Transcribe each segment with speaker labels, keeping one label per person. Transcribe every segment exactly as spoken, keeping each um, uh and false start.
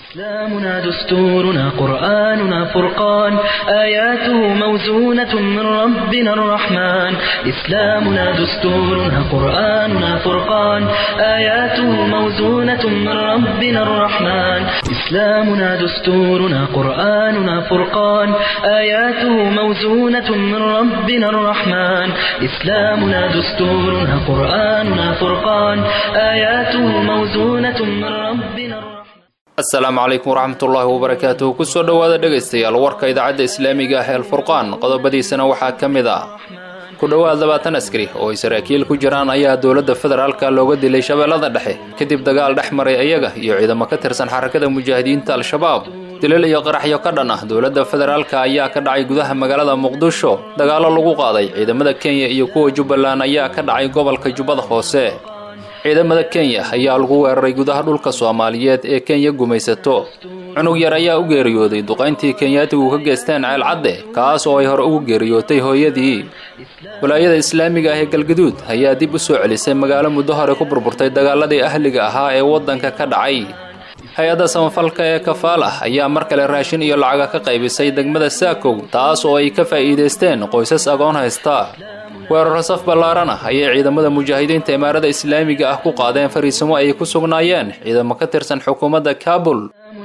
Speaker 1: إسلامنا دستورنا قرآننا فرقان آياته موزونة من ربنا الرحمن إسلامنا دستورنا قرآننا فرقان آياته موزونة من ربنا الرحمن إسلامنا دستورنا قرآننا فرقان آياته موزونة من ربنا الرحمن إسلامنا دستورنا قرآننا فرقان آياته موزونة من ربنا الرحمن
Speaker 2: السلام عليكم ورحمة الله وبركاته كسر دوادا دغستيال warka idaacada islaamiga ah ee Furqaan qodobadiisana waxa kamid ah ku dhawaad labaatan askari oo Israa'iil ku jiraan ayaa dawladda federaalka looga dilay shabeellada dhexe kadib dagaal dhexmaray ayaga iyo ciidamo ka tirsan xarakada mujaahidiinta al-shabaab dilal iyo qaraxyo ka dhan ah dawladda federaalka ayaa ka dhacay gudaha magaalada Muqdisho dagaalo lagu qaaday ciidamada Kenya iyo kuwa Jubbaland ayaa ka dhacay gobolka Jubbada Hoose ciidamada Kenya ayaa lagu weeraray gudaha dhulka Soomaaliyeed ee Kenya gumaysato cunug yar ayaa u geeriyooday duqayntii Kenyaatigu ka geysteen ceel cadde kaas oo ay hore ugu geeriyootay hooyadii walaayada islaamiga ah ee Galgaduud ayaa dib u soo celisay magaalo muddo hore ku burburtay dagaaladii ahliga ahaa ee wadanka ka dhacay hay'adda samafalka ee Kafaala ayaa mar kale raashin iyo lacag ka qaybisay degmada Saakow taas oo ay ka faa'iideysteen qoysas agoon haysta weerar saf ballaaran ah ayay ciidamada mujaahidiinta imaarada islaamiga ah ku qaadeen fariisimo ay ku sugnaayeen ciidamo ka tirsan xukuumadda Kaabul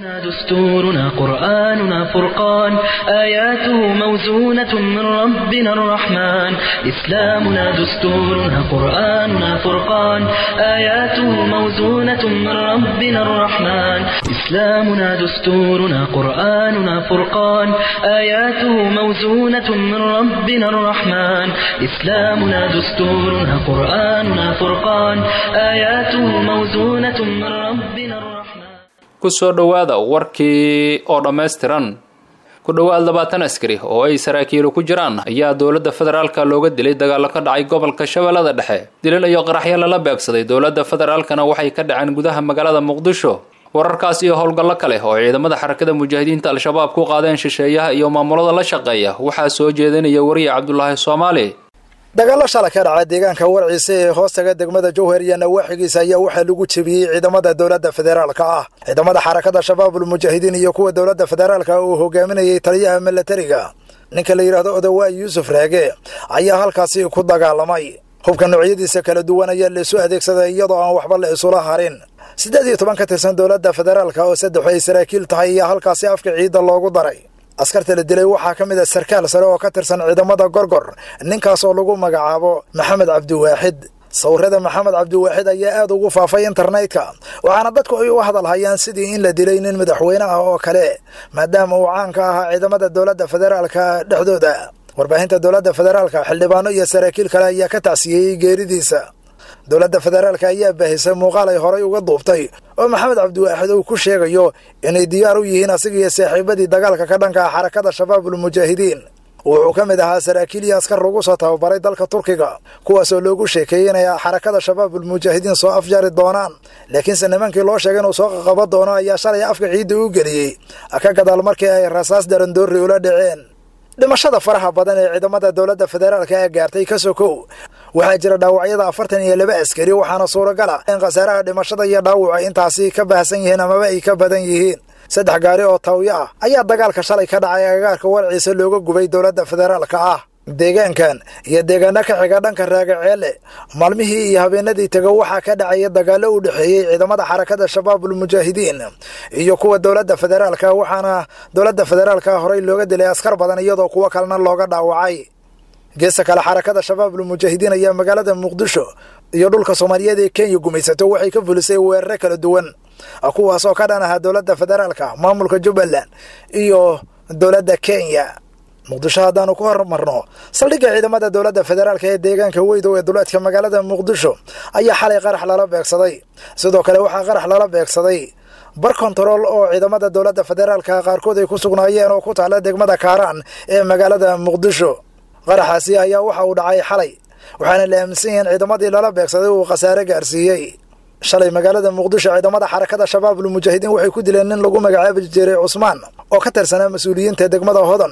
Speaker 1: دستورنا قرآننا فرقان آياته موزونة من ربنا الرحمن إسلامنا دستورنا قرآننا فرقان آياته موزونة من ربنا الرحمن إسلامنا دستورنا قرآننا فرقان آياته موزونة من ربنا الرحمن إسلامنا دستورنا قرآننا فرقان آياته موزونة من ربنا الرحمن kusoo dhawaada warkii oo dhameystiran ku dhawaad labaatan askari oo ay Israa'iil ku jiraan ayaa dawladda federaalka looga dilay dagaal ka dhacay gobolka Shabeellada Dhexe dilal iyo qaraxyo la beegsaday dawladda federaalkana waxay ka dhaceen gudaha magaalada Muqdisho wararkaas iyo howlgallo kale oo ciidamada xarakada mujaahidiinta al-shabaab ku qaadeen shisheeyaha iyo maamulada la shaqeeya waxa soo jeedinaya wariye Cabdullaahi Soomaali
Speaker 3: dagaalo shala ka dhacay deegaanka warciisa ee hoostaga degmada Jowhar iyo nawaaxigiisa ayaa waxa lagu jabiyay ciidamada dawladda federaalka ah ciidamada xarakada shabaabul mujaahidiin iyo kuwa dawladda federaalka oo hogaaminayay taliyaha militariga ninka la yiraahdo Odawa Yuusuf Raage ayaa halkaasi ku dagaalamay hubka noocyadiisa kala duwan ayaa la soo adeegsaday iyadoo aan waxba la isula harin siddeed iyo toban ka tirsan dawladda federaalka oo saddex ay Israa'iil tahay ayaa halkaasi afka ciida loogu daray askarta la dilay waxa kamid ah sarkaal sare oo ka tirsan ciidamada Gorgor ninkaas oo lagu magacaabo Maxamed Cabdi Waaxid sawirada Maxamed Cabdi Waaxid ayaa aad ugu faafay internetka waxaana dadku ay u hadalhayaan sidii in la dilay nin madaxweyne ah oo kale maadaama uu caan ka ahaa ciidamada dawladda federaalka dhexdooda warbaahinta dawladda federaalka xildhibaano iyo saraakiil kale ayaa ka tacsiyay geeridiisa dawladda federaalka ayaa baahisay muuqaal ay horay uga duubtay oo Maxamed Cabdi Waaxid uu ku sheegayo inay diyaar u yihiin asiga iyo saaxiibadii dagaalka ka dhanka xarakada shabaabul mujaahidiin wuxuu kamid ahaa saraakiil iyo askar lagu soo tababaray dalka Turkiga kuwaas oo loogu sheekeeyay inay xarakada shabaabul mujaahidiin soo afjari doonaan laakiin sanamankii loo sheegay inuu soo qaban doono ayaa shalay afka ciida u geliyay aka gadaal markii ay rasaas daran doori ula dhaceen dhimashada faraha badan ee ciidamada dawladda federaalka ay gaartay ka sokow waxa jira dhaawacyada afartan iyo laba askari waxaana suuragal ah in qasaaraha dhimashada iyo dhaawaca intaasi ka baahsan yihiin ama ay ka badan yihiin saddex gaari oo tawya ah ayaa dagaalka shalay ka dhacay agagaarka warciisa looga gubay dawladda federaalka ah deegaankan iyo deegaano ka xiga dhanka Raagaceele maalmihii iyo habeenadii taga waxa ka dhacay dagaalo u dhaxeeyay ciidamada xarakada shabaabul mujaahidiin iyo kuwa dawladda federaalka waxaana dawladda federaalka horay looga dilay askar badan iyadoo kuwa kalena looga dhaawacay geeska kale xarakada shabaabul mujaahidiin ayaa magaalada Muqdisho iyo dhulka Soomaaliyeed ee Kenya gumaysato waxay ka fulisay weerar kala duwan kuwaas oo ka dhan ah dawladda federaalka maamulka Jubbaland iyo dawladda Kenya Muqdisho hadaan ku hormarno saldhigga ciidamada dawladda federaalka ee deegaanka Weydo ee dawladka magaalada Muqdisho ayaa xalay qarax lala beegsaday sidoo kale waxa qarax lala beegsaday bar control oo ciidamada dawladda federaalka qaarkood ay ku sugnaayeen oo ku taala degmada Kaaraan ee magaalada Muqdisho qaraxaasi ayaa waxa uu dhacay xalay waxaana la aaminsan yahay ciidamadii lala beegsaday uu qasaare gaarsiiyay shalay magaalada Muqdisho ciidamada xarakada shabaabul mujaahidiin waxay ku dileen nin lagu magacaabo Jiray Cusmaan oo ka tirsanaa mas'uuliyiinta degmada Hodan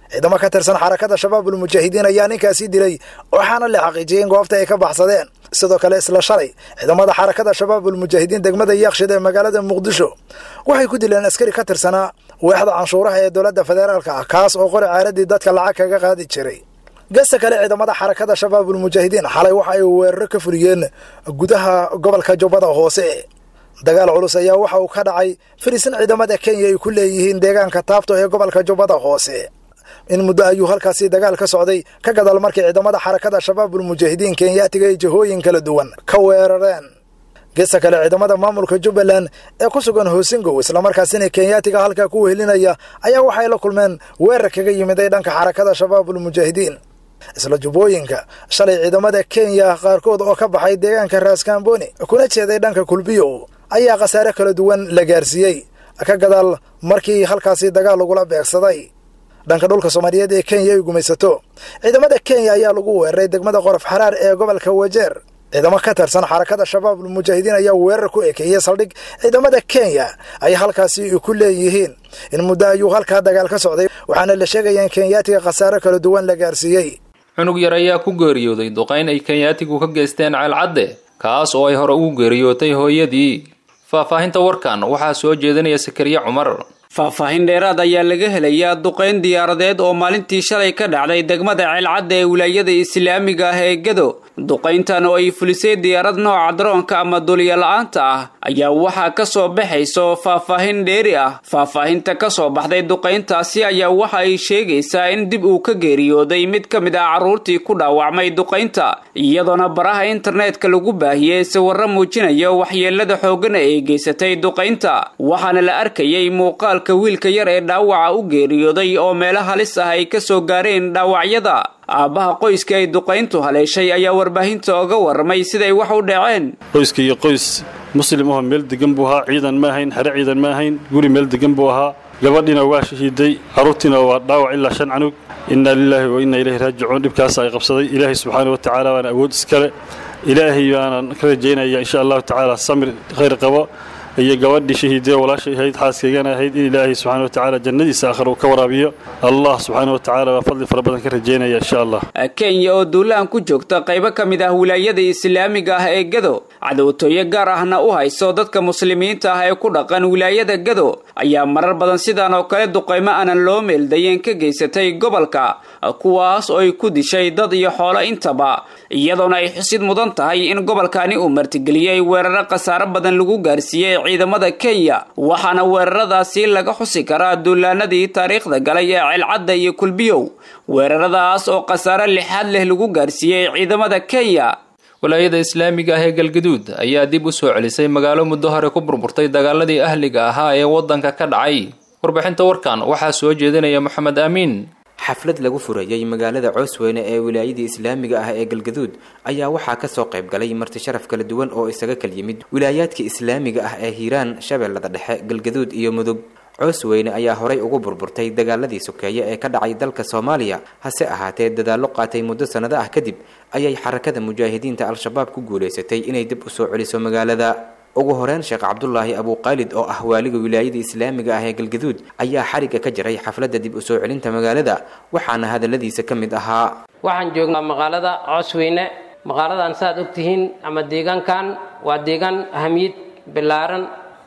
Speaker 3: ciidamo ka tirsan xarakada shabaabul mujaahidiin ayaa ninkaasi dilay waxaana la xaqiijiyay in goobta ay ka baxsadeen sidoo kale isla shalay ciidamada xarakada shabaabul mujaahidiin degmada Yaaqshiid ee magaalada Muqdisho waxay ku dileen askari ka tirsanaa waaxda canshuuraha ee dowladda federaalka ah kaas oo qori caaradii dadka lacag kaga qaadi jiray gasta kale ciidamada xarakada shabaabul mujaahidiin xalay waxa ay weerar ka fuliyeen gudaha gobolka Jubbada Hoose dagaal culus ayaa waxa uu ka dhacay fariisin ciidamada Kenya ay ku leeyihiin deegaanka Taabto ee gobolka Jubbada Hoose in muddo ayuu halkaasi dagaal ka socday ka gadaal markii ciidamada xarakada shabaabul mujaahidiin Kenyaatiga ay jihooyin kala duwan ka weerareen gesta kale ciidamada maamulka Jubbaland ee ku sugan Hoosingo isla markaasina Kenyaatiga halka ku wehelinaya ayaa waxay la kulmeen weerar kaga yimid dhanka xarakada shabaabul mujaahidiin isla Jubbooyinka shalay ciidamada Kenya qaarkood oo ka baxay deegaanka Raskamboni kuna jeeday dhanka Kulbiyo ayaa qasaare kala duwan la gaarsiiyay ka gadaal markii halkaasi dagaal lagu la beegsaday dhanka dhulka Soomaaliyeed ee Kenya ay gumaysato ciidamada Kenya ayaa lagu weeraray degmada Qorof Xaraar ee gobolka Wajeer ciidamo ka tirsan xarakada shabaabul mujaahidiin ayaa weerar ku ekeeyay saldhig ciidamada Kenya ay halkaasi ku leeyihiin in muddo ayuu halka dagaal ka socday waxaana la sheegay in Kenyaatiga qasaare kala duwan la gaarsiiyay
Speaker 2: cunug yar ayaa ku geeriyooday duqeyn ay Kenyaatigu ka geysteen Ceelcadde kaas oo ay hore ugu geeriyootay hooyadii faahfaahinta warkan waxaa soo jeedinaya Sakariya Cumar
Speaker 4: faahfaahin dheeraad ayaa laga helayaa duqeyn diyaaradeed oo maalintii shalay ka dhacday degmada Ceelcadde ee wilaayada Islaamiga ah ee Gado duqeyntan oo ay fulisay diyaarad nooca droonka ama duuliye la'aanta ah ayaa waxaa ka soo baxayso faahfaahin dheeri ah faahfaahinta ka soo baxday duqeyntaasi ayaa waxa ay sheegaysaa in dib uu ka geeriyooday mid ka mid ah carruurtii ku dhaawacmay duqeynta iyadoona baraha internetka lagu baahiyay sawirro muujinaya waxyeelada xooggan ee geysatay duqeynta waxaana la arkayay muuqaal wiilka yar ee dhaawaca u geeriyooday oo meelo halis ah ay ka soo gaareen dhaawacyada aabaha qoyska ay duqeyntu haleeshay ayaa warbaahinta uga warramay siday wax u dhaceen
Speaker 5: qoyska iyo qoys muslim oo meel degan buu ahaa ciidan ma ahayn xare ciidan ma ahayn guri meel degan buu ahaa gabadhina waa shahiiday carruurtina waa dhaawac ilaa shan canug inna lillahi wa inna ilayhi raajicuun dhibkaas ay qabsaday ilaahay subxaanahu wa tacaala waana awood iskale ilaahay baanan ka rajaynayaa insha allahu tacaala samir khayr qabo iyo gabadhii shahiiday walaashay ahayd xaaskayga ahayd in ilaahay subxaanahu wa tacaala jannadiisa aakhir ka waraabiyo allah subxaanahu wa tacaala waa fadli fara badan ka rajaynaya insha allah
Speaker 4: Kenya oo duulaan ku joogta qaybo ka mid ah wilaayada Islaamiga ah ee Gado cadawtooyo gaar ahna u hayso dadka muslimiinta ah ee ku dhaqan wilaayada Gado ayaa marar badan sidaan oo kale duqeymo aanan loo meeldayn ka geysatay gobolka kuwaas oo ay ku dishay dad iyo xoolo intaba iyadoona ay xusid mudan tahay in gobolkani uu martigeliyay weerar qasaare badan lagu gaarsiiyay ciidamada Kenya waxaana weeraradaasi laga xusi karaa duulaanadii taariikhda galay ee Ceelcadde iyo Kulbiyo weeraradaas oo qasaare lixaad leh lagu gaarsiiyay ciidamada Kenya
Speaker 2: walaayada Islaamiga ah ee Galgaduud ayaa dib u soo celisay magaalo muddo hore ku burburtay dagaaladii ahliga ahaa ee wadanka ka dhacay warbixinta warkan waxaa soo jeedinaya Maxamed Amiin
Speaker 6: xaflad lagu furayay magaalada Coosweyne ee wilaayada Islaamiga ah ee Galgaduud ayaa waxaa ka soo qayb galay marti sharaf kala duwan oo isaga kala yimid wilaayadka Islaamiga ah ee Hiiraan Shabeellada Dhexe Galgaduud iyo Mudug Coosweyne ayaa horay ugu burburtay dagaaladii sokeeye ee ka dhacay dalka Soomaaliya hase ahaatee dadaallo qaatay muddo sanado ah kadib ayay xarakada mujaahidiinta al-shabaab ku guuleysatay inay dib u soo celiso magaalada ugu horeen Sheekh Cabdullaahi Abu Qaalid oo ah waaliga wilaayada Islaamiga ah ee Galgaduud ayaa xariga ka jiray xafladda dib u soo celinta magaalada waxaana hadaladiisa ka mid ahaa
Speaker 7: waxaan joognaa magaalada Coosweyne magaaladan saad ogtihiin ama deegaankan waa deegaan ahamiyad bilaaran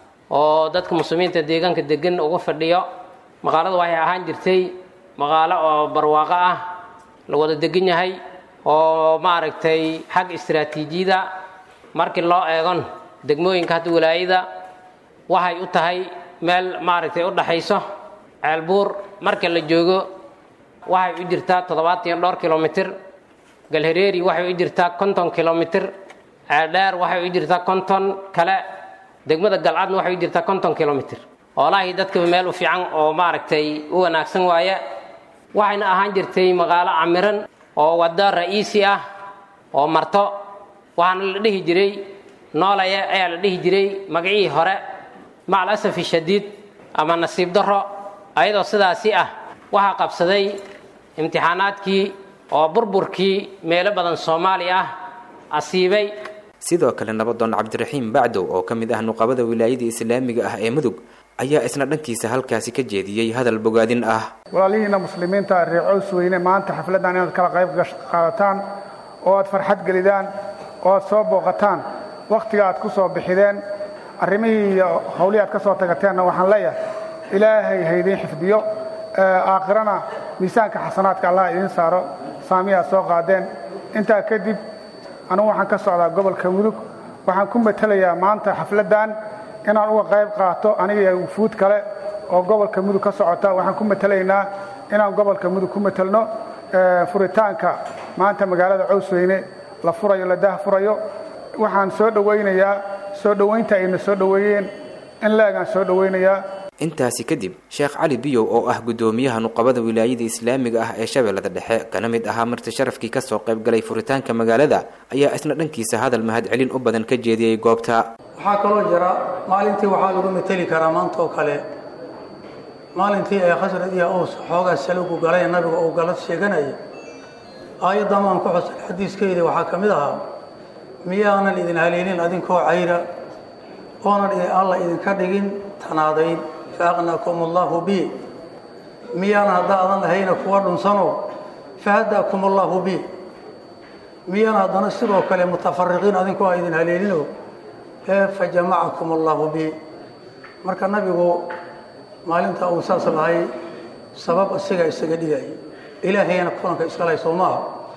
Speaker 7: oo dadka muslimiinta deegaanka degan uga fadhiyo magaalada waxay ahaan jirtay magaalo oo barwaaqo ah la wada degan yahay oo maaragtay xag istiraatiijiyada markii loo eegon degmooyinka hadda wilaayada waxay u tahay meel maaragtay u dhaxayso Ceelbuur marka la joogo waxay u jirtaa toddobaatan iyo dhowr kiiloomitir Galhareeri waxay u jirtaa konton kiiloomitir Ceeldheer waxay u jirtaa konton kale degmada Galcadna waxay u jirtaa konton kiiloomitir walahi dadka meel u fiican oo maaragtay u wanaagsan waaye waxayna ahaan jirtay magaalo camiran oo wada ra'iisi ah oo marto waxaana la dhihi jiray noolaya ayaa la dhihi jiray magacii hore macal asafi shadiid ama nasiib daro ayadoo sidaasi ah waxa qabsaday imtixaanaadkii oo burburkii meelo badan Soomaaliya ah asiibay
Speaker 6: sidoo kale nabadoon Cabdiraxiim Bacdow oo kamid ah nuqabada wilaayada Islaamiga ah ee Mudug ayaa isna dhankiisa halkaasi ka jeediyey hadal bogaadin ah.
Speaker 8: walaalihiina muslimiinta reer Coosweyne maanta xafladan inaad kala qayb qaadataan oo aad farxad gelidaan oo aad soo booqataan waqtiga aad ku soo bixideen arrimihii iyo hawlihii aad ka soo tagateenna waxaan leeyahay ilaahay haydin xifdiyo aakhirana miisaanka xasanaadka Allah idin saaro saamiya soo qaadeen inta kadib anu waxaan ka socdaa gobolka Mudug waxaan ku matalayaa maanta xafladan inaan uga qayb qaato aniga iyo fuud kale oo gobolka Mudug ka socota waxaan ku matalaynaa inaan gobolka Mudug ku matalno furitaanka maanta magaalada Coosweyne la furayo la dah furayo waxaan soo dhaweynayaa soo dhaweynta ay soo dhaweeyeen in laagan soo dhaweynayaa.
Speaker 6: intaasi kadib Sheekh Cali Biyow oo ah gudoomiyaha nuqabada wilaayada islaamiga ah ee Shabeellada Dhexe kana mid ahaa marti sharafkii ka soo qayb galay furitaanka magaalada ayaa isna dhankiisa hadal mahad celin u badan ka jeediyay goobta.
Speaker 9: waxaa kaloo jira maalintii waxaa lagu matali karaa maanta oo kale maalintii ay Khasrad iyo Aws xoogaa salagu galay nabiga oo galad sheeganay aayadda maan ku xusay xadiiskeedii waxaa kamid ahaa miyaanan idin haleelin adinkoo cayra oonan Allah idin ka dhigin tanaadayn فأغناكم الله بي ميانا هذا هينا كوارن سنو فهداكم الله بي ميانا هذا نسبه كلام متفرقين أذنكم أيضا هليلينه فجمعكم الله بي مركا النبي هو مالين تأوساس الله سبب السجع السجدي إلهي أنا كونك إسقالي صومها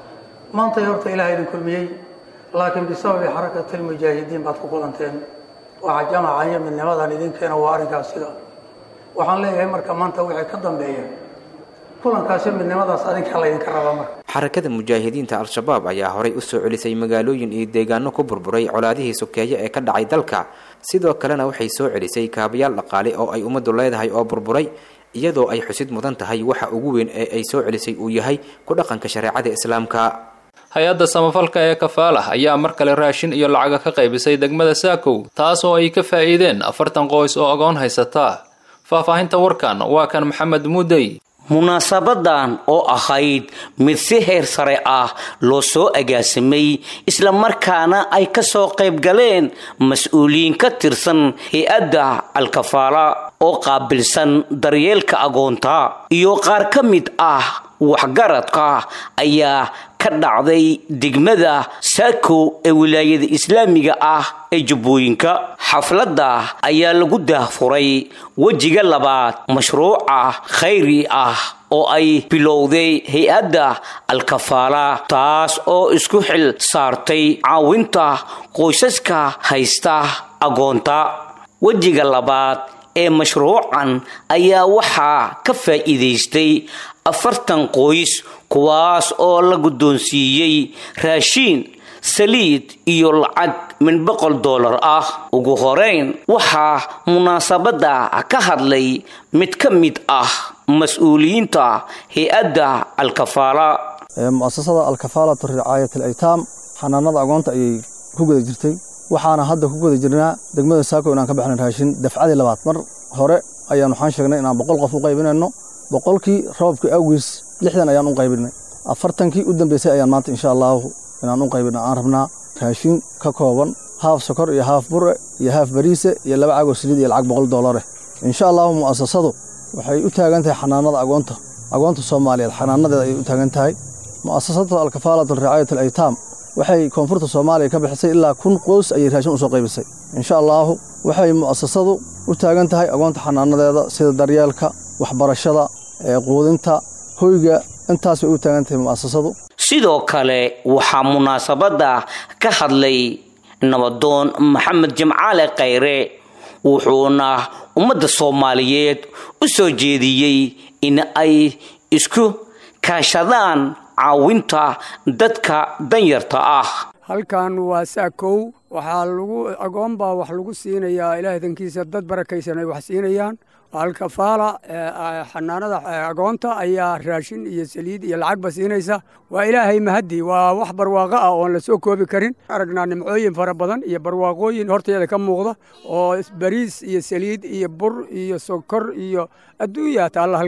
Speaker 9: ما أنت يرت إلهي كل مي لكن بسبب حركة المجاهدين بعد قولنتين وعجمع عين من نماذج الذين كانوا وارجع السجع waxaan leeyahay marka maanta wixii ka dambeeya kulankaasi midnimadaas adinka la idin ka rabaa marka.
Speaker 6: xarakada mujaahidiinta al-shabaab ayaa horay u soo celisay magaalooyin iyo deegaano ku burburay colaadihii sokeeye ee ka dhacay dalka sidoo kalena waxay soo celisay kaabayaal dhaqaale oo ay umadu leedahay oo burburay iyadoo ay xusid mudan tahay waxa ugu weyn ee ay soo celisay uu yahay ku dhaqanka shariicada islaamka.
Speaker 2: hay-adda samafalka ee Kafaalah ayaa mar kale raashin iyo lacag ka qaybisay degmada Saakow taas oo ay ka faa'iideen afartan qoys oo agoon haysata. faahfaahinta warkan waa kan Maxamed Muudey.
Speaker 10: munaasabadan oo ahayd mid si heer sare ah loo soo agaasimay isla markaana ay ka soo qayb galeen mas'uuliyiin ka tirsan hay'adda al-Kafaala oo qaabilsan daryeelka agoonta iyo qaar ka mid ah waxgaradka ayaa ka dhacday degmada Saakow ee wilaayada islaamiga ah ee Jubbooyinka. xafladda ayaa lagu daahfuray wajiga labaad mashruuca khayri ah oo ay bilowday hay'adda al-Kafaala taas oo isku xil saartay caawinta qoysaska haysta agoonta. wajiga labaad ee mashruucan ayaa waxaa ka faa'iideystay afartan qoys kuwaas oo la guddoonsiiyey raashin saliid iyo lacag min boqol dollar ah. ugu horeyn waxaa munaasabada ka hadlay mid ka mid ah mas'uuliyiinta hay'adda al-Kafaala.
Speaker 11: mu'asasada al-Kafaala ricaayat al-aytaam xanaanada agoonta ay ku guda jirtay waxaana hadda ku guda jirnaa degmada Saakow inaan ka bixin raashin dafcadii labaad. mar hore ayaan waxaan sheegnay inaan boqol qof u qaybinayno boqolkii roobkii awgiis lixdan ayaan u qaybinay afartankii u dambeysay ayaan maanta insha Allah inaan u qaybino aan rabnaa raashin ka kooban haaf sokor iyo haaf bur iyo haaf bariis iyo laba caag oo saliid iyo lacag boqol dollar ah. insha Allah mu'asasadu waxay u taagan tahay xanaanada agoonta agoonta Soomaaliyeed xanaanadeeda ay u taagan tahay. mu'asasada al-Kafaala ricaayat al-aytaam waxay koonfurta Soomaaliya ka bixisay ilaa kun qoys ay raashin u soo qaybisay. insha Allah waxay mu'asasadu u taagan tahay agoonta xanaanadeeda sida daryeelka waxbarashada ee quudinta hoyga intaas way u taagan tahay mu'asasadu.
Speaker 10: sidoo kale waxaa munaasabada ka hadlay nabadoon Maxamed Jimcaale Khayre wuxuuna ummadda Soomaaliyeed u soo jeediyey in ay isku kaashadaan caawinta dadka danyarta ah.
Speaker 12: halkan waa Saakow waxaa lagu agoon baa wax lagu siinayaa ilaahay dankiisa dad barakaysan ay wax siinayaan. al-Kafaala xanaanada agoonta ayaa raashin iyo saliid iyo lacag ba siinaysa. waa ilaahay mahadi waa wax barwaaqo ah oo la soo koobi karin. aragnaa nimcooyin fara badan iyo barwaaqooyin horteeda ka muuqda oo bariis iyo saliid iyo bur iyo sokor iyo adduunya taala halkan.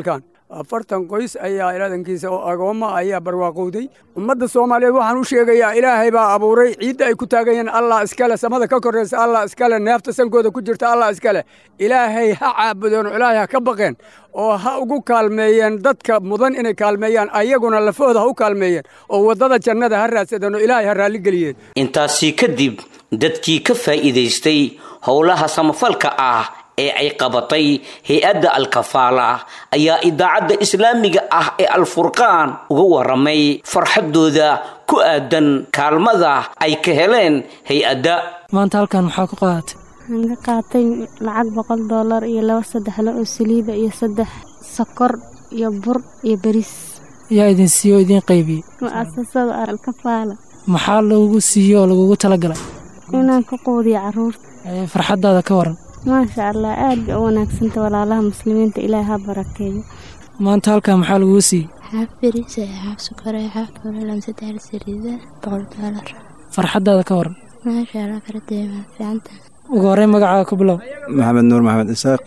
Speaker 12: afartan qoys ayaa ilaadankiisa oo agoomma ayaa barwaaqowday ummadda soomaaliyeed waxaan u sheegayaa ilaahay baa abuuray ciidda ay ku taagan yihiin allah iskale samada ka korraysa allah iskale neefta sankooda ku jirta allah iskale ilaahay ha caabudeen oo ilaahay ha ka baqeen oo ha ugu kaalmeeyeen dadka mudan inay kaalmeeyaan ayaguna lafooda ha u kaalmeeyeen oo waddada jannada ha raadsadeen oo ilaahay ha raalligeliyeen
Speaker 10: intaasii kadib dadkii ka faa'iidaystay howlaha samafalka ah ee ay qabatay hay-adda alkafaala ayaa idaacadda islaamiga ah ee alfurqaan uga waramay farxadooda ku aadan kaalmada ay ka heleen hay-adda.
Speaker 13: maanta halkan maxaa ku qaadatay?
Speaker 14: waxaan ka qaatay lacag boqol dollar iyo laba saddexle oo saliida iyo saddex sokor iyo bur iyo bariis.
Speaker 13: yaa idin siiyo idin qaybiyey?
Speaker 14: mu'asasada alkafaala.
Speaker 13: maxaa lagugu siiyo oo lagugu talagalay?
Speaker 14: inaan ku quudiyo carruurta.
Speaker 13: farxadaada ka waran?
Speaker 14: maasha allah aad bay u wanaagsanta walaalaha muslimiinta ilaahay ha barakeeyo.
Speaker 13: maanta halkan maxaa lagugu siiyey?
Speaker 14: xaaf bariis xaaf sokor xaaf bulalan saddex saliida boqol dollar.
Speaker 13: farxadaada ka waran?
Speaker 14: maasha allah karadeema fiicanta.
Speaker 13: ugu horreyn magacaaga ku bilow.
Speaker 15: maxamed nuur maxamed isaaq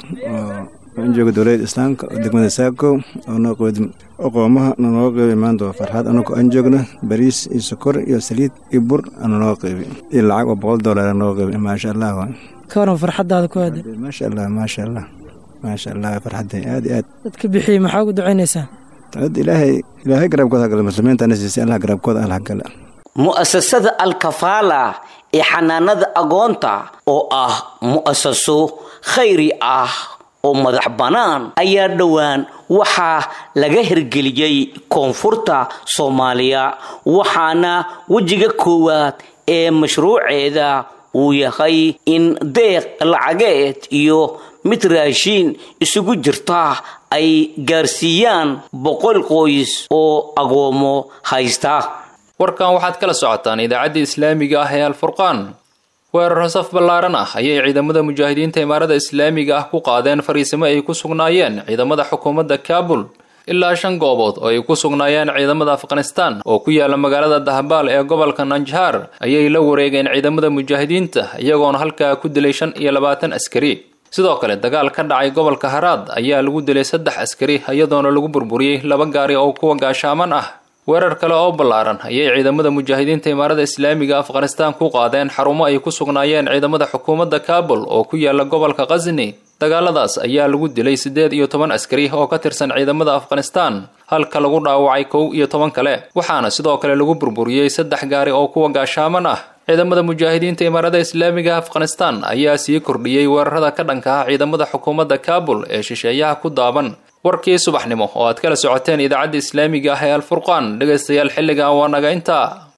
Speaker 15: oo jooga dowladda islaamka degmada saako oo noo qeyd aqoomaha noo qeybay maanta waa farxad anagoo aan joogna bariis iyo sokor iyo saliid iyo bur ana noo qeybay iyo lacag oo boqol dollar noo qeybay maasha allah waa
Speaker 13: ka waran farxadaada ku aadan?
Speaker 15: maasha allah maasha allah maasha allah farxaday aad aad
Speaker 13: dadka bixiyey maxaa ugu ducaynaysaa?
Speaker 15: dad ilaahay ilaahay garabkooda gala muslimiinta nasiisay allah garabkooda allah gala.
Speaker 10: mu'asasada alkafaala ee xanaanada agoonta oo ah mu'asaso khayri ah oo madax bannaan ayaa dhowaan waxaa laga hirgeliyey koonfurta soomaaliya waxaana wejiga koowaad ee mashruuceeda uu yahay in deeq lacageed iyo mid raashiin isugu jirta ay gaarsiiyaan boqol qoys oo agoomo haysta.
Speaker 2: warkan waxaad kala socotaan idaacadda islaamiga ah ee alfurqaan. weerar saf ballaaran ah ayay ciidamada mujaahidiinta imaarada islaamiga ah ku qaadeen fariisimo ay ku sugnaayeen ciidamada xukuumadda kaabul. ilaa shan goobood oo ay ku sugnaayeen ciidamada afghanistan oo ku yaala magaalada dahbaal ee gobolka nanjhaar ayay la wareegeen ciidamada mujaahidiinta iyagoona halkaa ku dilay shan iyo labaatan askari. sidoo kale dagaal ka dhacay gobolka haraad ayaa lagu dilay saddex askari iyadoona lagu burburiyey laba gaari oo kuwa gaashaaman ah. weerar kale oo ballaaran ayay ciidamada mujaahidiinta imaarada islaamiga afghanistan ku qaadeen xarumo ay ku sugnaayeen ciidamada xukuumadda kaabul oo ku yaala gobolka ghazni. dagaaladaas ayaa lagu dilay siddeed iyo toban askari oo ka tirsan ciidamada afghanistan halka lagu dhaawacay kow iyo toban kale waxaana sidoo kale lagu burburiyey saddex gaari oo kuwa gaashaaman ah. ciidamada mujaahidiinta imaarada islaamiga afghanistan ayaa sii kordhiyey weerarada ka dhanka ah ciidamada xukuumadda kaabul ee shisheeyaha ku daaban. warkii subaxnimo oo aad kala socoteen idaacadda islaamiga ah ee alfurqaan dhegaystayaal xilligan waa naga intaa.